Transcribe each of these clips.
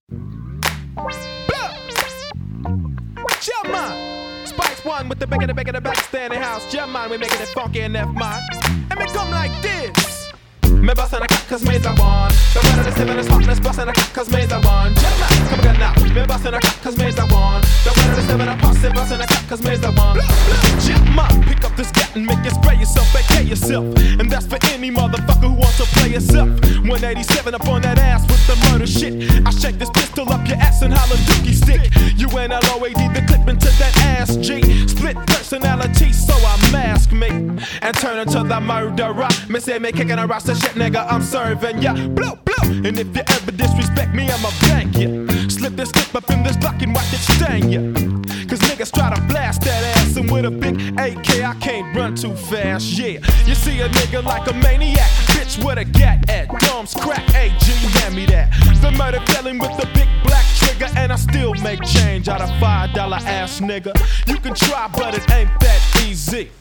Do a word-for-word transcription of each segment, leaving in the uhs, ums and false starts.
Jump man, Spice One with the bigger, the bigger, the back standing house. Jump man, we making it funky in F man. And me come like this. Me bustin' a cut cause me's the one. The weather the seven is hotness, bustin' a cut cause me's the one. Jump man, come again now. Me bustin' a cut cause me's the one. The weather the seven is hotness, bustin' a cut cause me's the one. Jump man, pick up this gat and make it spray yourself, vacate yourself. And that's for any motherfucker who wants to play yourself. one eighty-seven up on that ass with the murder shit. I shake this pistol up your ass and holla dookie stick. U N L O A D the clip into that ass G. Split personality, so I mask me and turn into the murderer. Me say me kicking a roster shit, nigga, I'm serving ya. Blow, blow. And if you ever disrespect me, I'ma blank ya. Slip this slip up in this block and watch it stain ya. Cause niggas try to blast that ass, and with a big A K I can't run too fast, yeah. You see a nigga like a maniac, bitch with a gat at Dom's crack, A G, hand me that. The murder felon with the big black trigger, and I still make change out of five dollar ass nigga. You can try, but it ain't that easy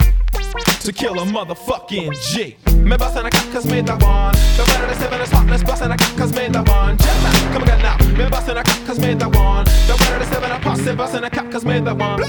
to kill a motherfucking G. Me bustin' a cut cause me the one. The weather the seven is hotness, bustin' a cut cause me the one. Jump out, come again now. Me bustin' a cut cause me the one. The weather the seven is posse, bustin' a cut cause me the one.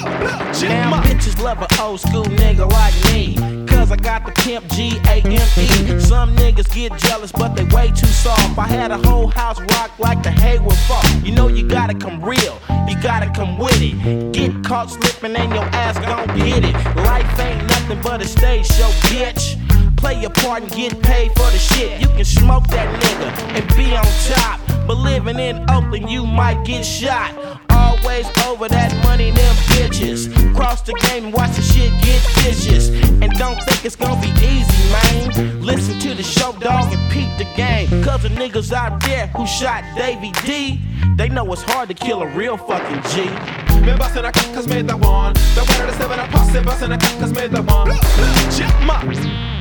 Now bitches love an old school nigga like me, cause I got the pimp G A M E. Some niggas get jealous but they way too soft. I had a whole house rock like the Hayward Fault. You know you gotta come real, you gotta come with it. Get caught slipping and your ass gon' get it. Life ain't nothing but a stage show, bitch. Play your part and get paid for the shit. You can smoke that nigga and be on top, but living in Oakland you might get shot. Always over that money, them bitches. Cross the game and watch the shit get vicious. And don't think it's gonna be easy, man. Listen to the show, dog, and peep the game. Cause the niggas out there who shot Davey D, they know it's hard to kill a real fucking G. Me bustin' a cut cause me the one. The weather the seven, I posse, bustin' a cut cause me the one. Jump man.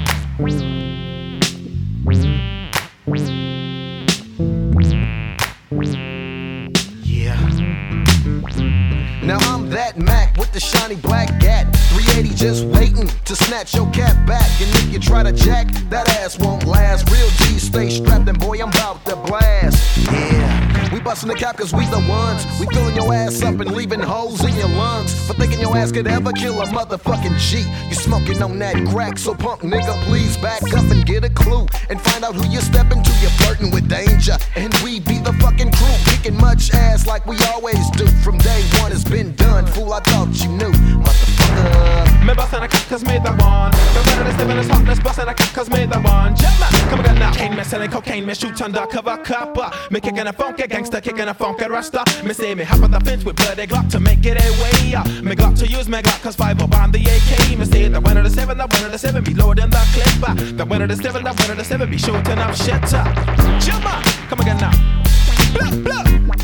Now I'm that Mac with the shiny black gat. three eighty just waiting to snatch your cat back. And if you try to jack, that ass won't last. Real G's stay strapped and boy, I'm about to blast. Yeah, we bustin' the cap cause we the ones. We filling your ass up and leaving holes in your lungs. For thinking your ass could ever kill a motherfucking G. You smoking on that crack, so punk nigga, please back up and get a clue. And find out who you're stepping to, you're flirting with danger. And we be the fucking crew, kicking much ass like we always do. From day one it's been done, fool, I thought you knew, motherfucker. Me bustin' a cut cause me the one. The weather the seven is hotness, bustin' a cut cause me the one. Jump out, come again now. Cane me selling cocaine, me shoot undercover copper. Me kicking a funky gangster, kicking a funky rasta. Me say me hop on the fence with bloody Glock to make it a way. Me Glock to use me Glock cause five up on the A K. Me say the winner the seven, the winner the seven be loading the clip. The winner the seven, the winner the seven be shooting up shit. Jump out, come again now. Blah, blah.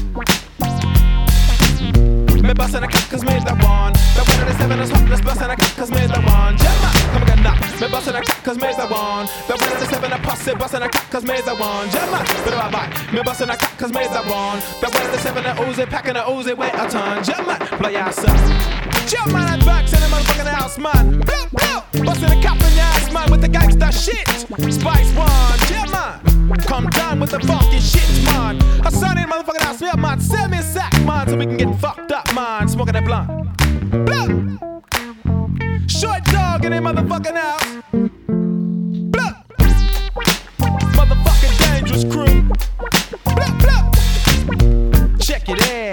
Me bustin' a cut cause me the one. The weather the seven is hotness, bustin' a cut cause me the one. Jump out, come again now. Me bustin' a cut cause me the one. The weather the seven, a posse, bustin' a cut cause me the one. Jump out, bit of a bite. Me bustin' a cut cause me the one. The weather the seven, a Uzi, packing a Uzi, weigh a ton. Jump out, play yourself. Jump man and back in the motherfucking house, man. Blow, blow. Bustin' a cap in your ass, man, with the gangsta shit. Spice One, jump man. Come down with the funky shit, man. A son in motherfucking house, yeah, man. Send me a sack, man, so we can get fucked up, man. Smoking that blunt. Blunt. Short dog in the motherfucking house. Blunt. Motherfucking dangerous crew. Blunt, blunt. Check it in.